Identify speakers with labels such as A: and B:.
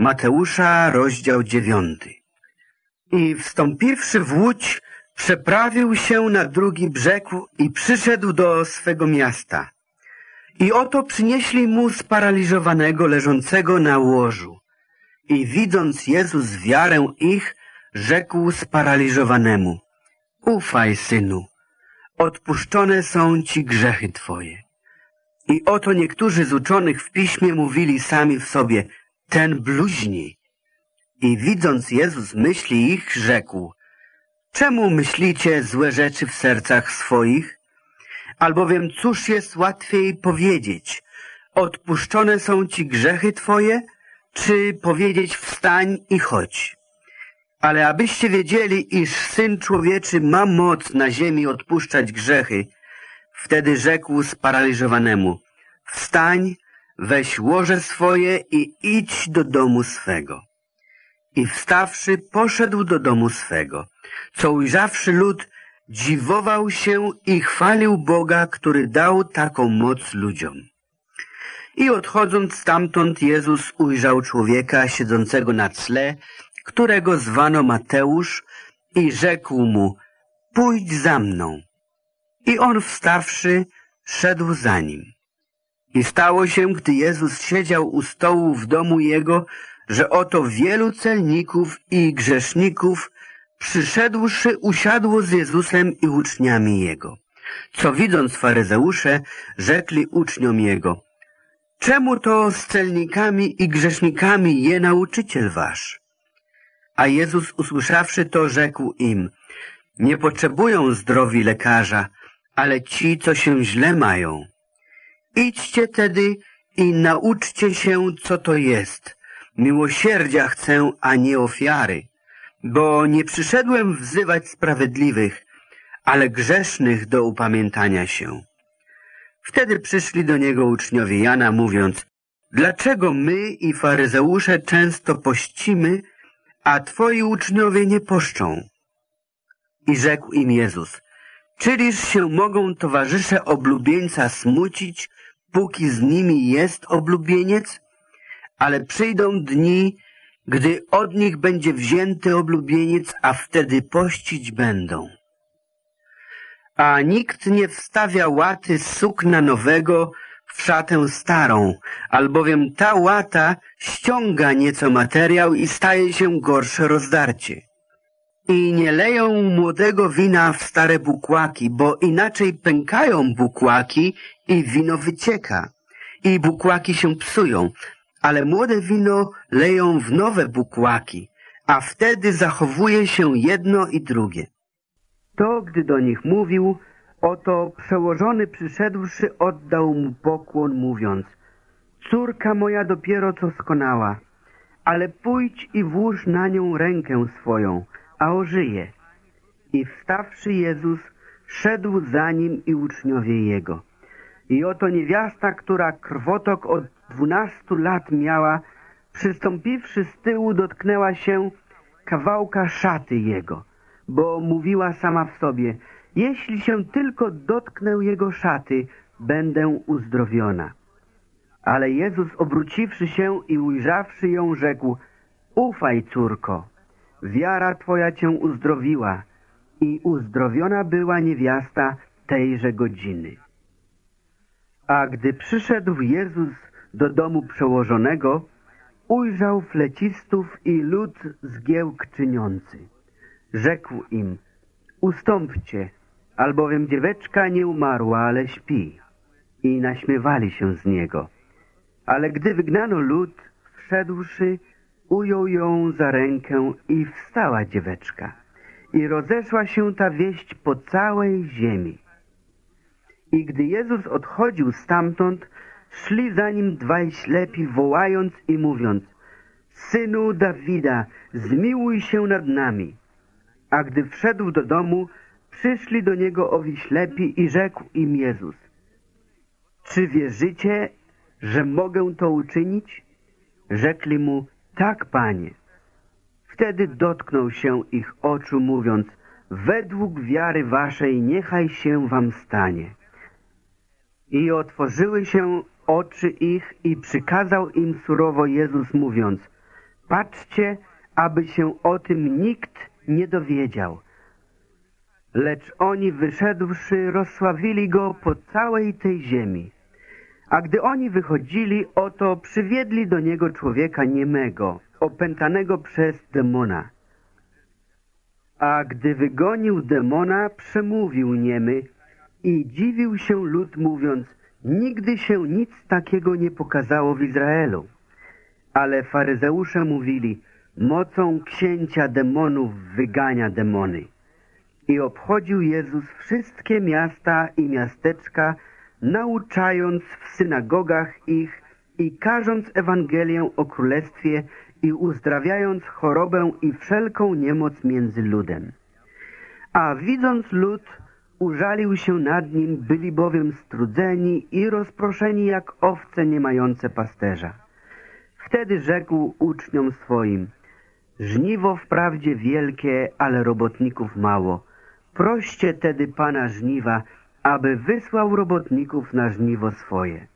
A: Mateusza, rozdział 9. I wstąpiwszy w łódź, przeprawił się na drugi brzeg i przyszedł do swego miasta. I oto przynieśli mu sparaliżowanego, leżącego na łożu. I widząc Jezus wiarę ich, rzekł sparaliżowanemu: ufaj, synu, odpuszczone są ci grzechy twoje. I oto niektórzy z uczonych w piśmie mówili sami w sobie: ten bluźni. I widząc Jezus myśli ich, rzekł: czemu myślicie złe rzeczy w sercach swoich? Albowiem cóż jest łatwiej powiedzieć: odpuszczone są ci grzechy twoje, czy powiedzieć: wstań i chodź? Ale abyście wiedzieli, iż Syn Człowieczy ma moc na ziemi odpuszczać grzechy, wtedy rzekł sparaliżowanemu: wstań, weź łoże swoje i idź do domu swego. I wstawszy, poszedł do domu swego. Co ujrzawszy lud, dziwował się i chwalił Boga, który dał taką moc ludziom. I odchodząc stamtąd, Jezus ujrzał człowieka siedzącego na cle, którego zwano Mateusz, i rzekł mu: pójdź za mną. I on wstawszy, szedł za nim. I stało się, gdy Jezus siedział u stołu w domu jego, że oto wielu celników i grzeszników, przyszedłszy, usiadło z Jezusem i uczniami Jego. Co widząc faryzeusze, rzekli uczniom Jego: czemu to z celnikami i grzesznikami je nauczyciel wasz? A Jezus, usłyszawszy to, rzekł im: nie potrzebują zdrowi lekarza, ale ci, co się źle mają. Idźcie tedy i nauczcie się, co to jest. Miłosierdzia chcę, a nie ofiary, bo nie przyszedłem wzywać sprawiedliwych, ale grzesznych do upamiętania się. Wtedy przyszli do niego uczniowie Jana, mówiąc: dlaczego my i faryzeusze często pościmy, a twoi uczniowie nie poszczą? I rzekł im Jezus: czyliż się mogą towarzysze oblubieńca smucić, póki z nimi jest oblubieniec? Ale przyjdą dni, gdy od nich będzie wzięty oblubieniec, a wtedy pościć będą. A nikt nie wstawia łaty z sukna nowego w szatę starą, albowiem ta łata ściąga nieco materiał i staje się gorsze rozdarcie. I nie leją młodego wina w stare bukłaki, bo inaczej pękają bukłaki i wino wycieka, i bukłaki się psują, ale młode wino leją w nowe bukłaki, a wtedy zachowuje się jedno i drugie. To, gdy do nich mówił, oto przełożony przyszedłszy oddał mu pokłon, mówiąc: córka moja dopiero co skonała, ale pójdź i włóż na nią rękę swoją, a ożyje. I wstawszy Jezus, szedł za nim i uczniowie Jego. I oto niewiasta, która krwotok od 12 lat miała, przystąpiwszy z tyłu, dotknęła się kawałka szaty Jego, bo mówiła sama w sobie: jeśli się tylko dotknę Jego szaty, będę uzdrowiona. Ale Jezus, obróciwszy się i ujrzawszy ją, rzekł: ufaj, córko, wiara twoja cię uzdrowiła. I uzdrowiona była niewiasta tejże godziny. A gdy przyszedł Jezus do domu przełożonego, ujrzał flecistów i lud zgiełk czyniący. Rzekł im: ustąpcie, albowiem dzieweczka nie umarła, ale śpi. I naśmiewali się z niego. Ale gdy wygnano lud, wszedłszy, ujął ją za rękę i wstała dzieweczka. I rozeszła się ta wieść po całej ziemi. I gdy Jezus odchodził stamtąd, szli za nim dwaj ślepi, wołając i mówiąc: synu Dawida, zmiłuj się nad nami. A gdy wszedł do domu, przyszli do niego owi ślepi i rzekł im Jezus: czy wierzycie, że mogę to uczynić? Rzekli mu: tak, Panie. Wtedy dotknął się ich oczu, mówiąc: według wiary waszej niechaj się wam stanie. I otworzyły się oczy ich i przykazał im surowo Jezus, mówiąc: patrzcie, aby się o tym nikt nie dowiedział. Lecz oni wyszedłszy, rozsławili go po całej tej ziemi. A gdy oni wychodzili, oto przywiedli do niego człowieka niemego, opętanego przez demona. A gdy wygonił demona, przemówił niemy i dziwił się lud, mówiąc, nigdy się nic takiego nie pokazało w Izraelu. Ale faryzeusze mówili, mocą księcia demonów wygania demony. I obchodził Jezus wszystkie miasta i miasteczka, nauczając w synagogach ich i karząc Ewangelię o Królestwie i uzdrawiając chorobę i wszelką niemoc między ludem. A widząc lud, użalił się nad nim, byli bowiem strudzeni i rozproszeni jak owce nie mające pasterza. Wtedy rzekł uczniom swoim, żniwo wprawdzie wielkie, ale robotników mało. Proście tedy Pana żniwa, aby wysłał robotników na żniwo swoje.